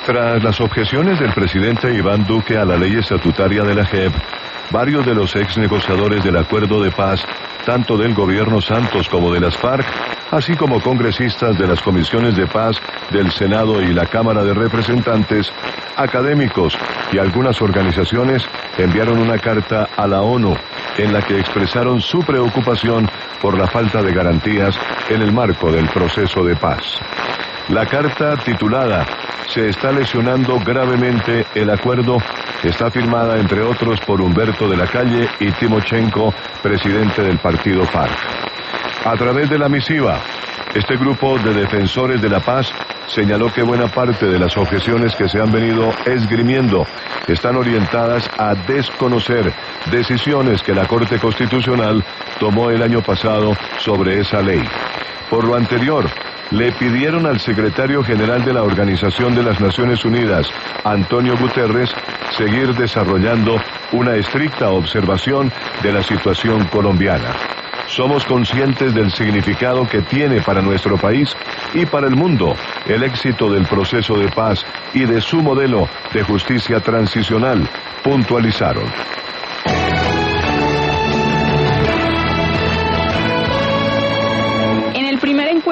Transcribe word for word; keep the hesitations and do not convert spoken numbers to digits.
Tras las objeciones del presidente Iván Duque a la ley estatutaria de la J E P, varios de los ex negociadores del acuerdo de paz, tanto del gobierno Santos como de las FARC, así como congresistas de las comisiones de paz del Senado y la Cámara de Representantes, académicos y algunas organizaciones enviaron una carta a la ONU en la que expresaron su preocupación por la falta de garantías en el marco del proceso de paz. La carta, titulada "Se está lesionando gravemente el acuerdo", está firmada entre otros por Humberto de la Calle y Timochenko, presidente del partido FARC. A través de la misiva, este grupo de defensores de la paz señaló que buena parte de las objeciones que se han venido esgrimiendo están orientadas a desconocer decisiones que la Corte Constitucional tomó el año pasado sobre esa ley. Por lo anterior, le pidieron al secretario general de la Organización de las Naciones Unidas, Antonio Guterres, seguir desarrollando una estricta observación de la situación colombiana. Somos conscientes del significado que tiene para nuestro país y para el mundo el éxito del proceso de paz y de su modelo de justicia transicional, puntualizaron.